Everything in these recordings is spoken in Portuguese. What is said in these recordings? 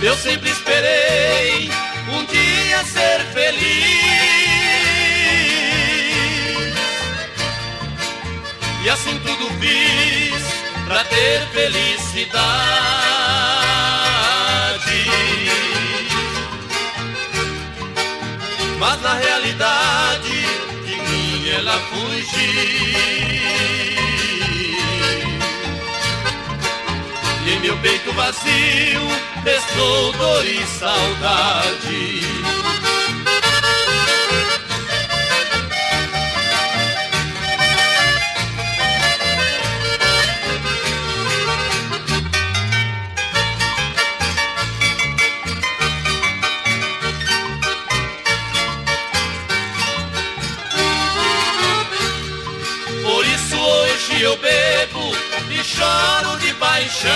Eu sempre esperei um dia ser feliz, e assim tudo fiz pra ter felicidade. Mas na realidade de mim ela fugiu, e em meu peito vazio restou dor e saudade. Por isso hoje eu bebo e choro de paixão.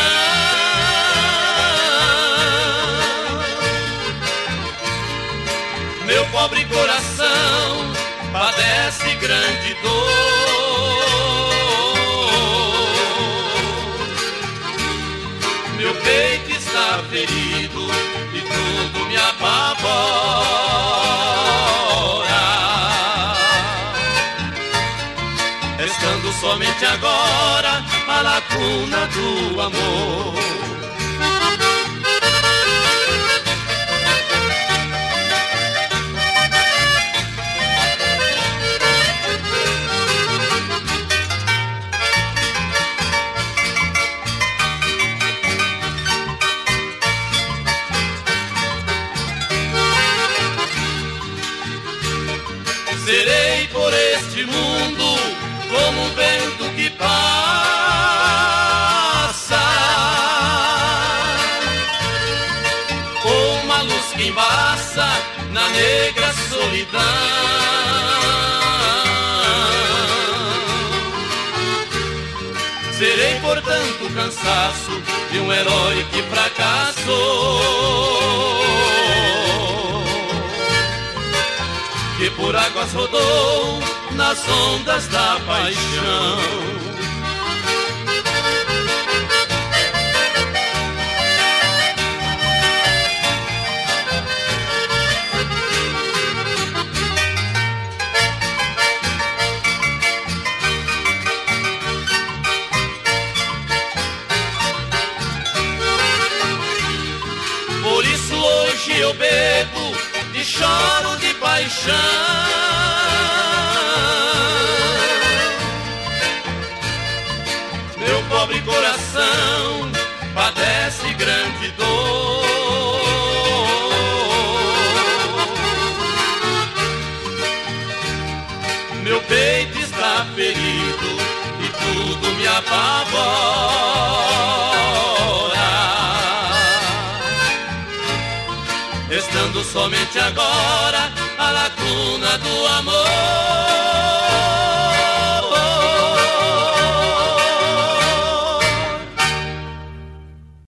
Meu pobre coração padece grande dor. Meu peito está ferido e tudo me apavora, restando somente agora a lacuna do amor. Serei por este mundo como um vento que passa, ou uma luz que embaça na negra solidão. Serei, portanto, o cansaço de um herói que fracassou, que por águas rodou nas ondas da paixão. Por isso hoje eu bebo e choro de paixão. Meu pobre coração padece grande dor. Meu peito está ferido e tudo me apavora, restando somente agora a lacuna do amor.